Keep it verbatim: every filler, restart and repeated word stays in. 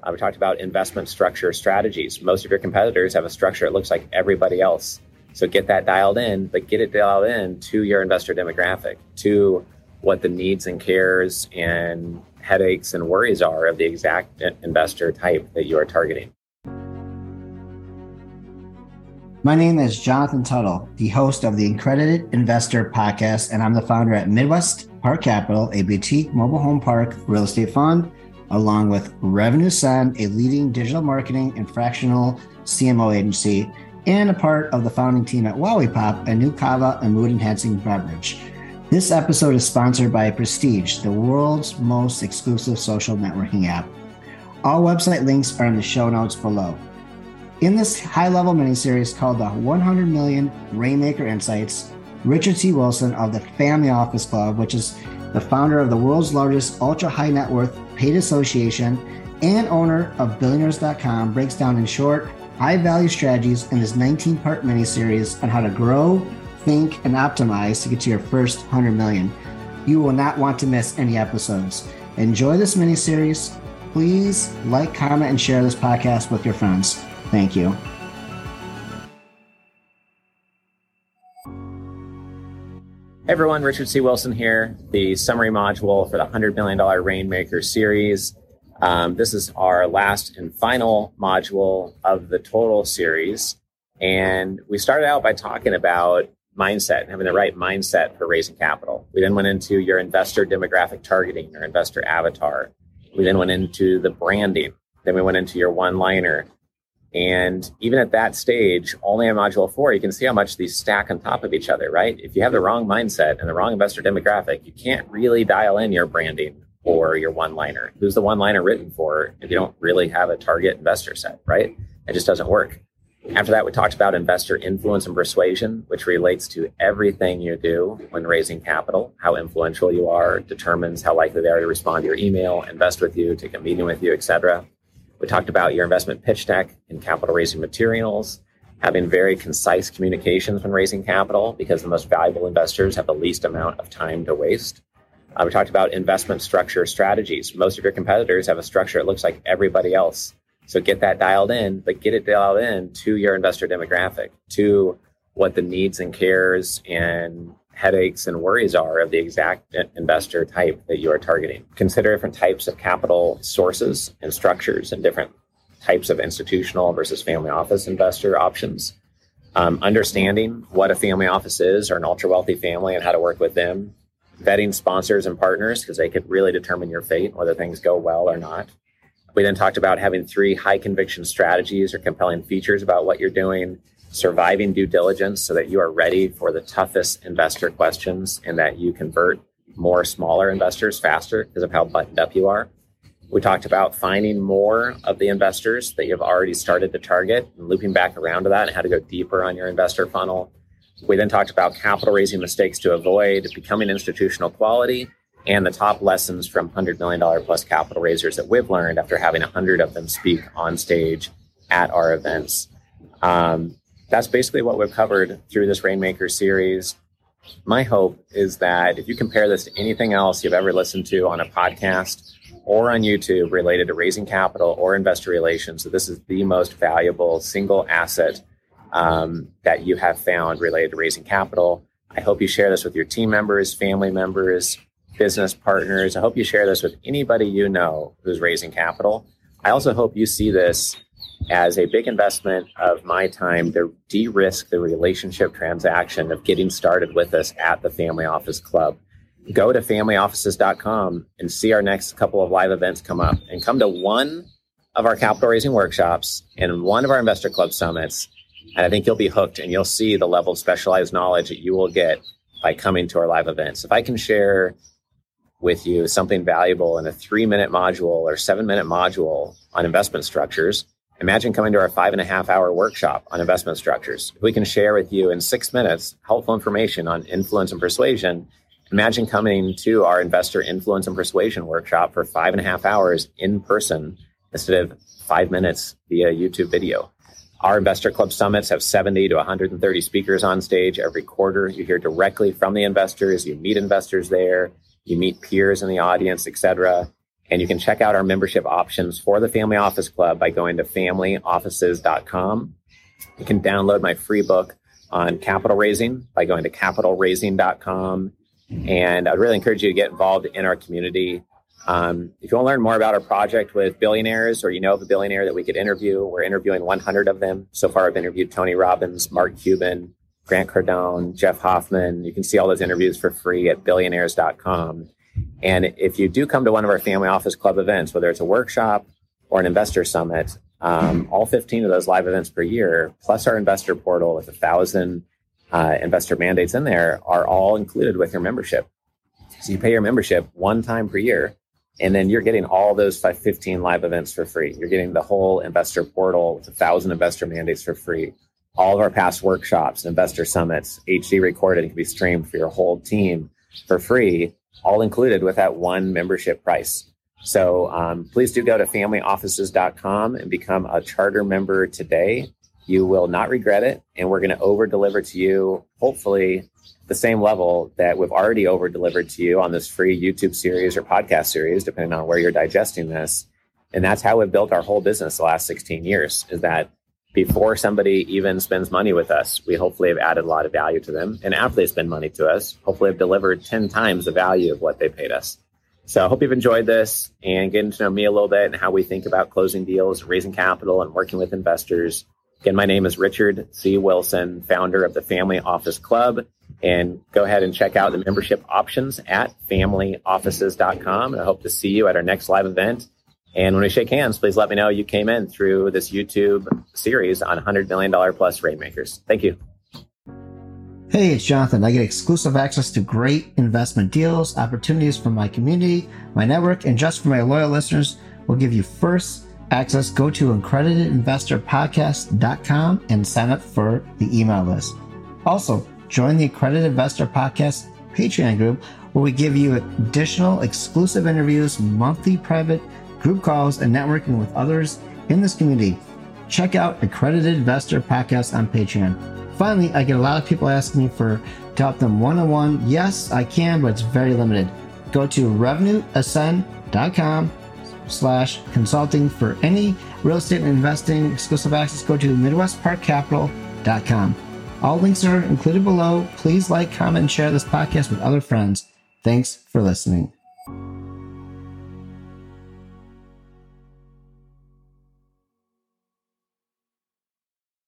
Uh, we talked about investment structure strategies. Most of your competitors have a structure that looks like everybody else. So get that dialed in, but get it dialed in to your investor demographic, to what the needs and cares and headaches and worries are of the exact investor type that you are targeting. My name is Jonathan Tuttle, the host of the Accredited Investor Podcast, and I'm the founder at Midwest Park Capital, a boutique mobile home park real estate fund, along with Revenue Send, a leading digital marketing and fractional C M O agency, and a part of the founding team at Wowie Pop, a new kava and mood-enhancing beverage. This episode is sponsored by Prestige, the world's most exclusive social networking app. All website links are in the show notes below. In this high-level miniseries called the one hundred million Rainmaker Insights, Richard C. Wilson of the Family Office Club, which is the founder of the world's largest ultra-high net worth paid association and owner of billionaires dot com, breaks down in short, high-value strategies in this nineteen-part miniseries on how to grow, think, and optimize to get to your first one hundred million. You will not want to miss any episodes. Enjoy this miniseries. Please like, comment, and share this podcast with your friends. Thank you. Hey everyone, Richard C. Wilson here, the summary module for the one hundred million dollars Rainmaker series. Um, this is our last and final module of the total series. And we started out by talking about mindset and having the right mindset for raising capital. We then went into your investor demographic targeting, your investor avatar. We then went into the branding. Then we went into your one-liner. And even at that stage, only in module four, you can see how much these stack on top of each other, right? If you have the wrong mindset and the wrong investor demographic, you can't really dial in your branding or your one-liner. Who's the one-liner written for if you don't really have a target investor set, right? It just doesn't work. After that, we talked about investor influence and persuasion, which relates to everything you do when raising capital. How influential you are determines how likely they are to respond to your email, invest with you, take a meeting with you, et cetera. We talked about your investment pitch deck and capital raising materials, having very concise communications when raising capital because the most valuable investors have the least amount of time to waste. Uh, we talked about investment structure strategies. Most of your competitors have a structure that looks like everybody else. So get that dialed in, but get it dialed in to your investor demographic, to what the needs and cares and headaches and worries are of the exact investor type that you are targeting. Consider different types of capital sources and structures and different types of institutional versus family office investor options. Um, understanding what a family office is or an ultra wealthy family and how to work with them. Vetting sponsors and partners because they could really determine your fate, whether things go well or not. We then talked about having three high conviction strategies or compelling features about what you're doing. Surviving due diligence so that you are ready for the toughest investor questions and that you convert more smaller investors faster because of how buttoned up you are. We talked about finding more of the investors that you've already started to target and looping back around to that and how to go deeper on your investor funnel. We then talked about capital raising mistakes to avoid, becoming institutional quality, and the top lessons from one hundred million dollars plus capital raisers that we've learned after having one hundred of them speak on stage at our events. Um, That's basically what we've covered through this Rainmaker series. My hope is that if you compare this to anything else you've ever listened to on a podcast or on YouTube related to raising capital or investor relations, that this is the most valuable single asset um, that you have found related to raising capital. I hope you share this with your team members, family members, business partners. I hope you share this with anybody you know who's raising capital. I also hope you see this as a big investment of my time to de-risk the relationship transaction of getting started with us at the Family Office Club. Go to family offices dot com and see our next couple of live events come up and come to one of our capital raising workshops and one of our investor club summits. And I think you'll be hooked and you'll see the level of specialized knowledge that you will get by coming to our live events. If I can share with you something valuable in a three minute module or seven minute module on investment structures, imagine coming to our five and a half hour workshop on investment structures. If we can share with you in six minutes helpful information on influence and persuasion, imagine coming to our investor influence and persuasion workshop for five and a half hours in person instead of five minutes via YouTube video. Our investor club summits have seventy to one hundred thirty speakers on stage every quarter. You hear directly from the investors. You meet investors there. You meet peers in the audience, et cetera. And you can check out our membership options for the Family Office Club by going to family offices dot com. You can download my free book on capital raising by going to capital raising dot com. And I'd really encourage you to get involved in our community. Um, if you want to learn more about our project with billionaires, or you know of a billionaire that we could interview, we're interviewing one hundred of them. So far, I've interviewed Tony Robbins, Mark Cuban, Grant Cardone, Jeff Hoffman. You can see all those interviews for free at billionaires dot com. And if you do come to one of our Family Office Club events, whether it's a workshop or an investor summit, um, all fifteen of those live events per year, plus our investor portal with a thousand uh, investor mandates in there, are all included with your membership. So you pay your membership one time per year, and then you're getting all those fifteen live events for free. You're getting the whole investor portal with a thousand investor mandates for free. All of our past workshops, investor summits, H D recorded, can be streamed for your whole team for free, all included with that one membership price. So um, please do go to family offices dot com and become a charter member today. You will not regret it. And we're going to over deliver to you, hopefully, the same level that we've already over delivered to you on this free YouTube series or podcast series, depending on where you're digesting this. And that's how we've built our whole business the last sixteen years, is that before somebody even spends money with us, we hopefully have added a lot of value to them. And after they spend money to us, hopefully have delivered ten times the value of what they paid us. So I hope you've enjoyed this and getting to know me a little bit and how we think about closing deals, raising capital, and working with investors. Again, my name is Richard C. Wilson, founder of the Family Office Club. And go ahead and check out the membership options at family offices dot com. And I hope to see you at our next live event. And when we shake hands, please let me know you came in through this YouTube series on one hundred million dollars plus Rainmakers. Thank you. Hey, it's Jonathan. I get exclusive access to great investment deals, opportunities from my community, my network, and just for my loyal listeners, we'll give you first access. Go to accredited investor podcast dot com and sign up for the email list. Also, join the Accredited Investor Podcast Patreon group, where we give you additional exclusive interviews, monthly private group calls, and networking with others in this community. Check out Accredited Investor Podcast on Patreon. Finally, I get a lot of people asking me for to help them one-on-one. Yes, I can, but it's very limited. Go to revenue ascend dot com slash consulting for any real estate and investing exclusive access. Go to midwest park capital dot com. All links are included below. Please like, comment, and share this podcast with other friends. Thanks for listening.